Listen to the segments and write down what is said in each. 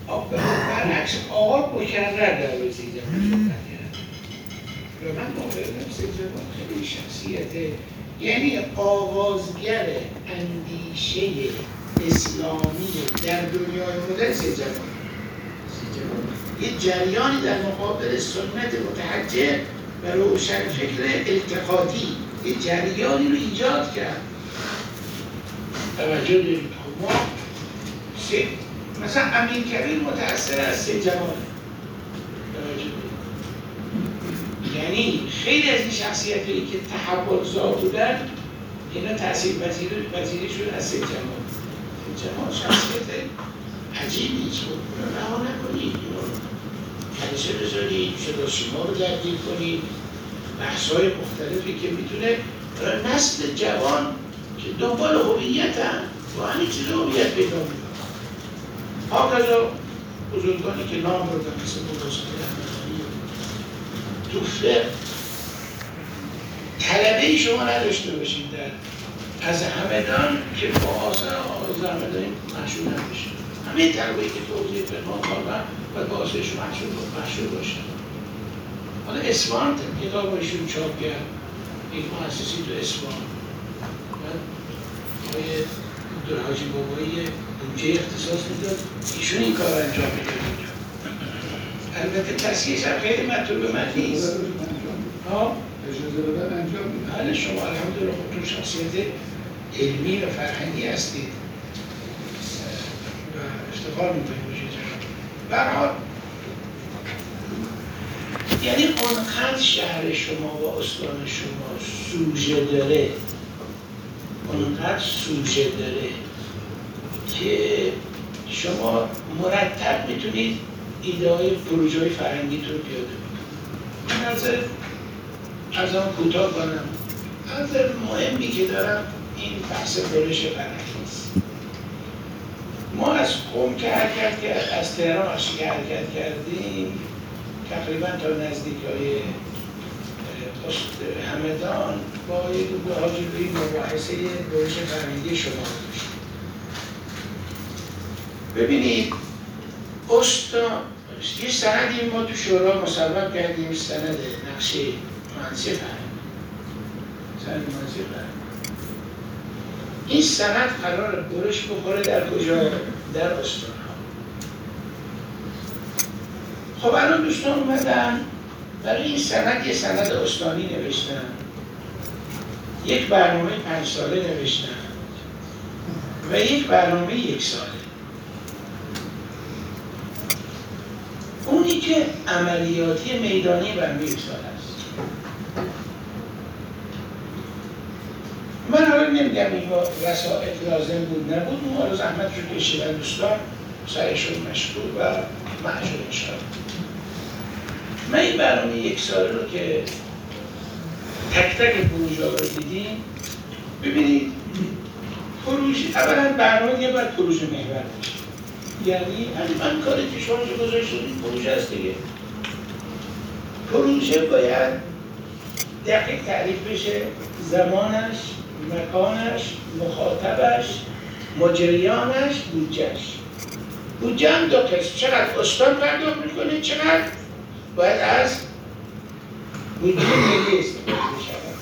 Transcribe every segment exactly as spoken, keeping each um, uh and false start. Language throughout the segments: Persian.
برعکس آقا مکرر در روی سید جوان صحبت کرد و من معتقدم سید جوان خیلی شخصیت، یعنی آغازگر اندیشه اسلامی در دنیای مدرن سید جوان. یه جریانی در مقابل سنت متحجر و روشن فکر التقاطی یه جریانی رو ایجاد کرد. توجه دارید ما سید مثلا امین کبیر متأثر از سید جوانه. توجه دارید یعنی خیلی از این شخصیت‌هایی که تحول‌زا بودن اینا تأثیر پذیری شدن از سید جوان. سید جوان شخصیت عجیبی بود، رها نکنید کلیسه بذارید، شده شما رو درگیر کنید، بحث‌های مختلفی که میتونه نسل جوان که دنبال هویت هم و همین چیز هویت پیدا میکنه. هاکذا بزرگانی که نام بردن مثل مدرسه رحمتانی تو فقه طلبه شما نداشته باشید در از همدان که با آثار آغاز همدانی مشهور نمیشه. همین طلبه‌ای که توضیح فرمان کردن و باعثش مشهور باشه. حالا اصفهان کتاب ایشون چاپ کرد، یک مؤسسی تو اصفهان. آقای دکتر حاجی بابایی بودجه اختصاص میداد، ایشون این کار انجام میداد. البته تصحیحش هم خیلی مطلوب من نیست. ها؟ اجازه بدن انجام میداد. بله شما الحمدلله خودتون شخصیت علمی و فرهنگی هستید. و افتخار میکنید باشید. به هر حال یعنی اونقدر شهر شما و استان شما سوژه داره، اونقدر سوژه داره که شما مرتب میتونید ایده های پروژه های فرهنگیتون رو پیاده کنید. من نظر از آن کوتاه کنم، نظر مهمی که دارم این بحث برش فرهنگی است. ما از قم که حرکت کرد، از تهران که حرکت کردیم تقریبا تا نزدیکای همدان با یک دو حاجی روی مباحثه برش فرهنگی شما داشت. ببینید استان یه سندی ما تو شورا مصوب کردیم، سند نقشه مهندسی فرهنگ، سند مهندسی فرهنگ. این سند قرار برش بخوره در کجا؟ در استان. خب الان دوستان اومدن برای این سند یه سند استانی نوشتن، یک برنامه پنج ساله نوشتن و یک برنامه یک ساله. اونی که عملیاتی میدانی برنامه یک ساله است. من حالا نمیگم این وسائل لازم بود نبود، اون حالا زحمت رو کشیدن دوستان، سعیشون مشکور و معجور انشاءالله. من این برنامه یک ساله رو که تک تک پروژه رو دیدیم، ببینید پروژه اولا برنامه دیگه باید پروژه محور باشه. یعنی من کاری که شما رو گذاشتید پروژه است دیگه. پروژه باید دقیق تعریف بشه، زمانش، مکانش، مخاطبش، مجریانش، بودجهش. بودجه هم دو قسم، چقدر استان پرداخت میکنه، چقدر باید از بودجه ملی استفاده بشود.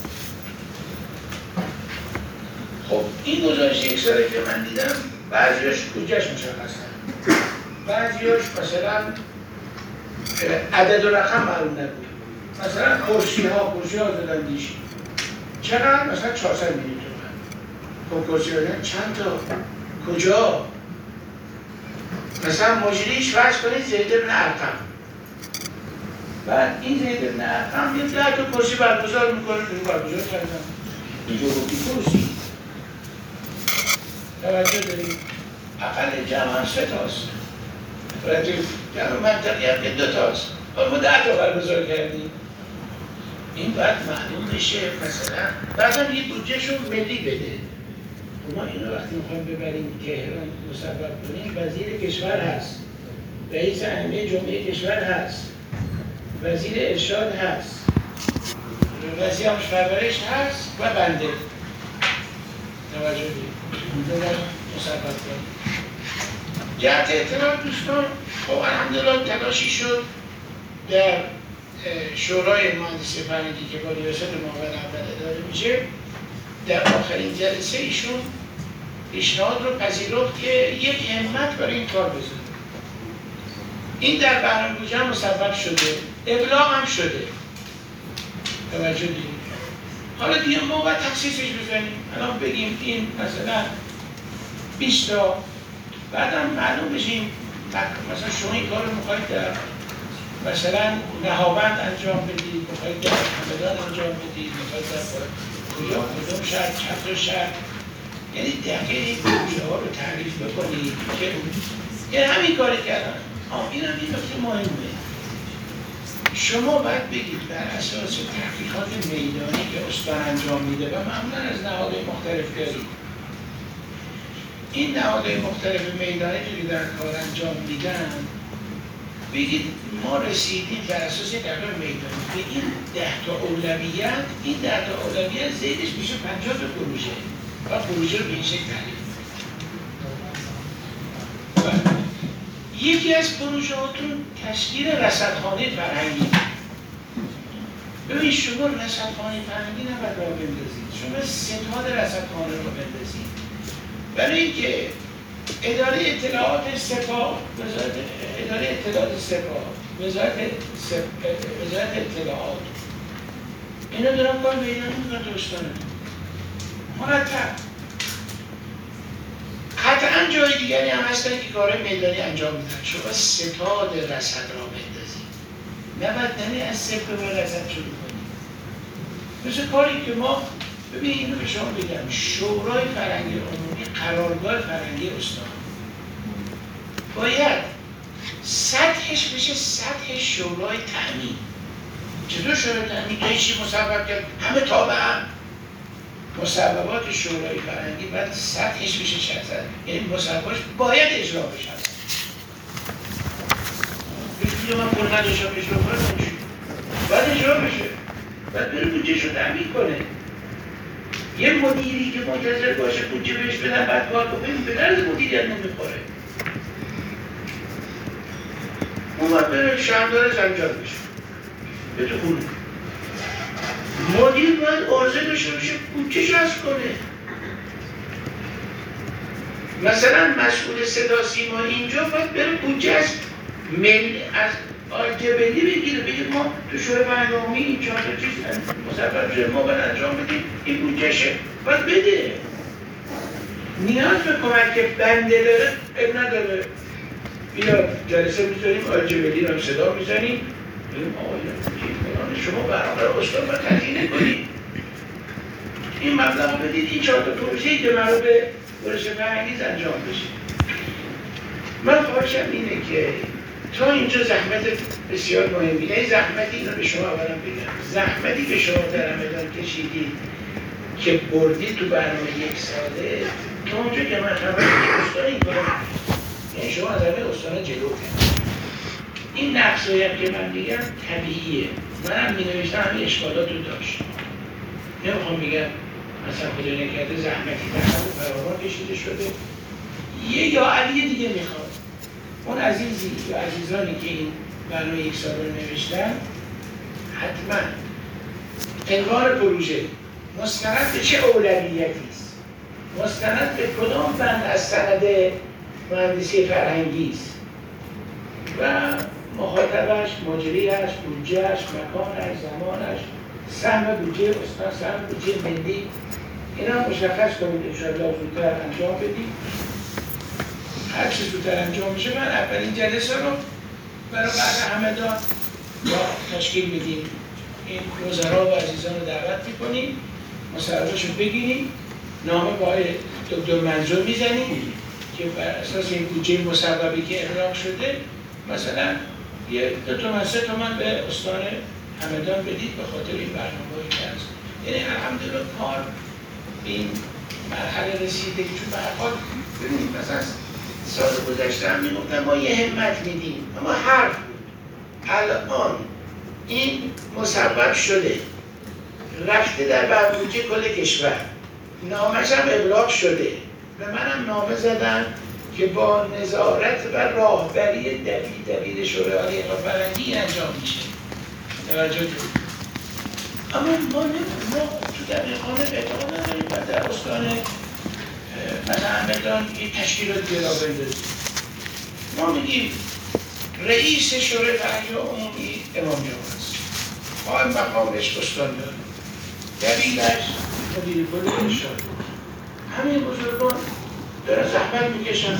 خب این گزارش یک ساله که من دیدم بعضیاش بودجهش مشخصه، بعضیاش مثلا عدد و رقم معلوم نبود. مثلا کرسی ها کرسی ها زدن دیش چقدر؟ مثلا چهارصد میلیون تومان. خب کرسی ها چند تا؟ کجا؟ مثلا مجریش فرض کنید زید بن ارقم، بعد این زید بن ارقم یه ده تا کرسی برگزار میکنه، تو برگزار کردن اینجا گفتی کرسی. توجه دارید؟ اقل جمع هم سه تاست، جمع منطقی هم که دو تاست، ما ده تا برگزار کردیم. این باید معلوم بشه. مثلا بعضا یه بودجهشون ملی بده. ما اینو وقتی میخوایم ببریم تهران مصوب کنیم، وزیر کشور هست، رئیس عمده جمهوری کشور هست، وزیر ارشاد هست، وزیر آموزش پرورش هست و بنده. توجه بدید. مصوب کنیم. جهت اطلاع دوستان، خب الحمدلله تلاشی شد در شورای مهندسی فرهنگی که با ریاست معاون اول اداره میشه، در آخرین جلسه ایشون پیشنهاد رو پذیرفت که یک همت برای این کار بذاره. این در برنامه بودجه هم مسبب شده، ابلاغ هم شده. توجه دیدید. حالا دیگه ما باید تخصیصش بزنیم. الان بگیم این مثلا بیست تا، بعدم معلوم بشیم مثلا شما این کار رو میخواید در مثلا نهاوند انجام بدید، میخواید در همدان انجام بدید، میخواید در کجا کدوم شهر، چند شهر، یعنی دقیق این پروژه ها رو تعریف بکنید که یعنی همین کاری کردن. آه این هم این نکته مهمه. شما باید بگید بر اساس تحقیقات میدانی که استان انجام میده و معمولا از نهادهای مختلف دارید. این نهادهای مختلف میدانی که در کار انجام میدن، بگید ما رسیدیم بر اساس دقیق میدانی به این ده تا اولویت، این ده تا اولویت زیدش میشه پنجاه تا پروژه و پروژه رو به این شکل تعریف. یکی از پروژه هاتون تشکیل رصدخانه فرهنگی. ببین شما رصدخانه فرهنگی نباید راه بندازید، شما ستاد رصدخانه رو بندازید. برای اینکه اداره اطلاعات سپاه، وزارت اداره اطلاعات سپاه، وزارت وزارت اطلاعات اینا دارن کار میدانی میکنن دوستانه مرتب. قطعا جای دیگری هم هستن که کار میدانی انجام میدن. شما ستاد رصد را بندازید، نباید نمی از صفر به رصد شروع کنید. مثل کاری که ما ببین اینو به شما بگم، شورای فرهنگی عمومی قرارگاه فرهنگی استان باید سطحش بشه سطح شورای تأمین. چطور شورای تأمین؟ که چی مسبب کرد؟ همه تابع هم مسببات شورای فرهنگی باید سطحش بشه شصت، یعنی مسبباش باید اجرا بشه. بگید من پول نداشتم اجرا کنم، باید اجرا بشه، باید بره بودجه‌شو تأمین کنه. یه مدیری که منتظر باشه بودجه بهش بدن بعد کار کنیم به درد مدیریت نمیخوره. اون باید بره شهردارش انجام بشه به تو خونه. مدیر باید عرضه داشته باشه بودجه‌ش حذف کنه. مثلا مسئول صدا سیما اینجا باید بره بودجه از مل از آلجبلی بگیره، بگید ما تو شورای فرهنگی عمومی این چهار تا چیز مسبب شده ما باید انجام بدیم، این بودجهشه باید بده. نیاز به کمک بنده داره اب نداره. بیا جلسه میذاریم آلجبلی رو صدا میزنیم بگیم آقایان شما برابر استان باید تضیینه کنید، این مبلغ رو بدید، این چهار تا پروژه‌ای که مرا به پروژه فرهنگی انجام بشه. من خواهشم اینه که تا اینجا زحمت بسیار مهمی، یعنی زحمتی اینو به شما اولا بگم، زحمتی که شما در همدان کشیدید که بردید تو برنامه یک ساله، تا اونجا که من خبر استان این کار یعنی شما از همه استان جلو کنید. این نقصایی هم که من میگم طبیعیه، منم مینوشتم همین اشکالات رو داشت. نمیخوام بگم مثلا خدا نکرده زحمتی در همون فراوان کشیده شده، یه یا علی دیگه میخواد. اون عزیزی یا عزیزانی که این برنامه یک سال رو نوشتن حتما عنوان پروژه مستند به چه اولویتی است، مستند به کدام بند از سند مهندسی فرهنگی است و مخاطبش، مجریش، بودجهش، مکانش، زمانش، سهم بودجه استان، سهم بودجه ملی، اینا مشخص کنید انشاءالله زودتر انجام بدید. هر چیز زودتر انجام میشه. من اولین جلسه رو برای بعد همدان با تشکیل میدیم، این وزرا و عزیزان رو دعوت میکنیم، مصوبه‌شو بگیریم، نامه با آقای دکتر منظور میزنیم که بر اساس این بودجه مصوبه‌ای که ابلاغ شده مثلا یه دو تومن سه تومن به استان همدان بدید به خاطر این برنامه‌ای که هست. یعنی الحمدلله کار این مرحله رسیده که چون به هر حال ببینید مثلا سال گذشته هم میگفتن ما یه همت میدیم اما حرف بود. الان این مسبب شده رفته در برنامه کل کشور، نامش هم ابلاغ شده، به منم نامه زدن که با نظارت و راهبری دبیر دبیر شورای عالی انقلاب فرهنگی انجام میشه. توجه کنید. اما ما نمی- ما تو دبیرخانه اعتقاد نداریم و در استان مثلا همدان یه تشکیلات گرا بندازیم. ما میگیم رئیس شورای فرهنگی عمومی امام جمعه است. قائم مقامش استان داره. دبیرش مدیر کل ارشاد. همه بزرگان دارن زحمت میکشن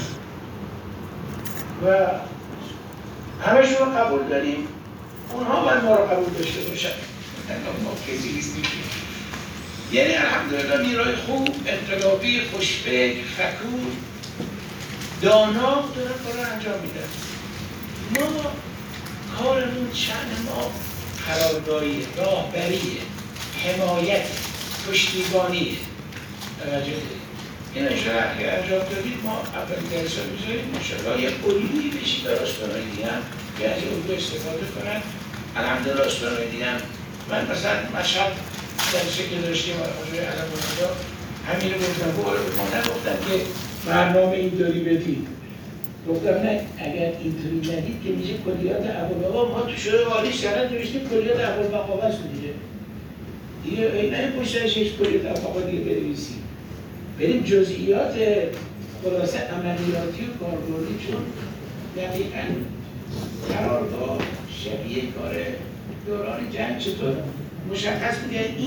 و همشون رو قبول داریم. اونها باید ما رو قبول داشته باشن. ما کسی نیستیم. یعنی الحمدلله نیروی خوب، انقلابی، خوشفکر، فکور، دانا دارن کار رو انجام میدن. ما کارمون شأن ما قراردادیه، راهبریه، حمایت، پشتیبانیه. توجه کنید. این اشاره اگر انجام دادید ما اولین جلسه میذاریم انشاءالله یک الگویی بشید در استانهای دیگه هم که از این الگو استفاده کنن. الحمدلله استانهای دیگه هم من مثلا مشهد جلسه که داشتیم آقای علم الله همین رو گفتم به ما نگفتم که برنامه اینطوری بدید. گفتم نه اگر اینطوری ندید که میشه کلیات ابوالبقا. ما تو شورای عالی سند نوشتیم کلیات ابوالبقا است دیگه. دیگه نه پشتش هیچ کلیات ابوالبقا دیگه بنویسیم. بریم جزئیات خلاصه عملیاتی و کاربردی چون دقیقاً قرارداد شبیه کار دوران جنگ چطور مشخص میگه